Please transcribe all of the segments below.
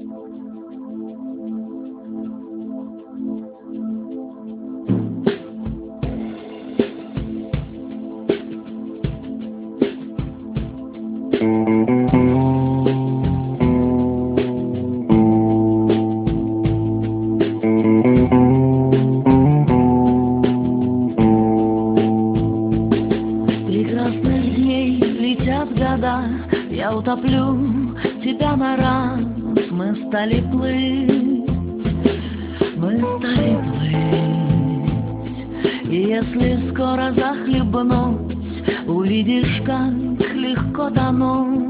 Прекрасных дней летят года, я утоплю тебя на раз. Мы стали плыть, мы стали плыть. И если скоро захлебнуть, увидишь, как легко тонуть.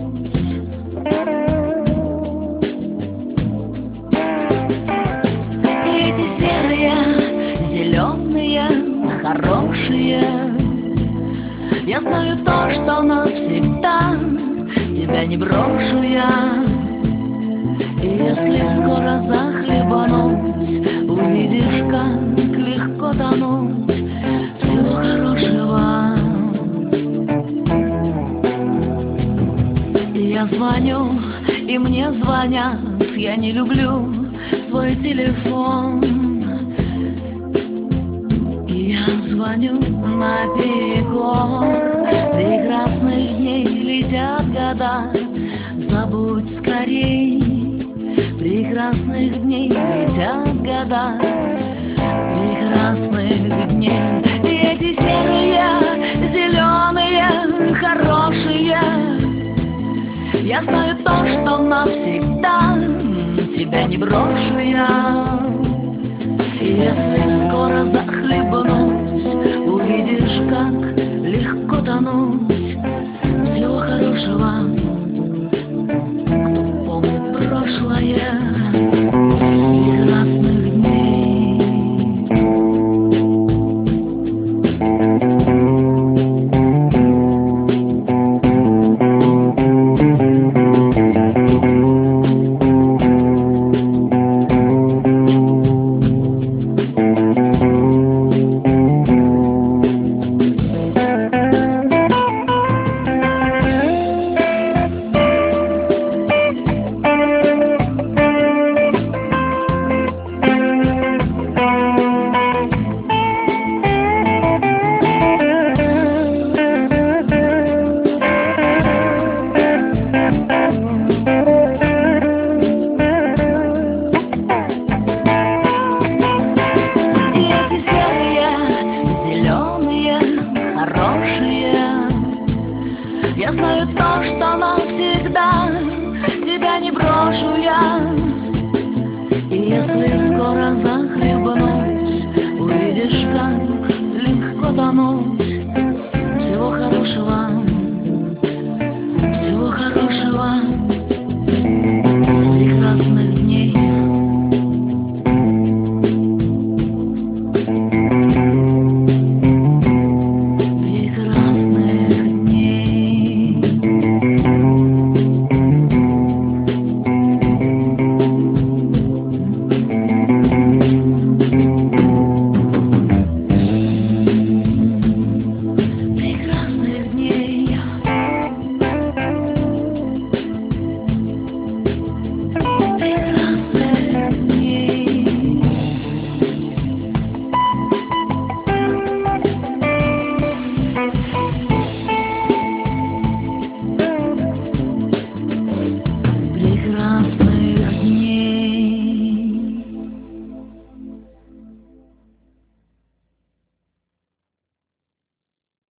Эти серые, зеленые, хорошие, я знаю то, что навсегда тебя не брошу я. И если скоро захлебнуть, увидишь, как легко тонуть. Всего хорошего. Я звоню, и мне звонят, я не люблю свой телефон. Я звоню наперекор. Прекрасных дней летят года, забудь скорей. Прекрасных дней летят года, прекрасных дней. И эти серые, зеленые, хорошие, я знаю то, что навсегда тебя не брошу я. Если скоро захлебнуть, увидишь, как легко тонуть. Всего хорошего.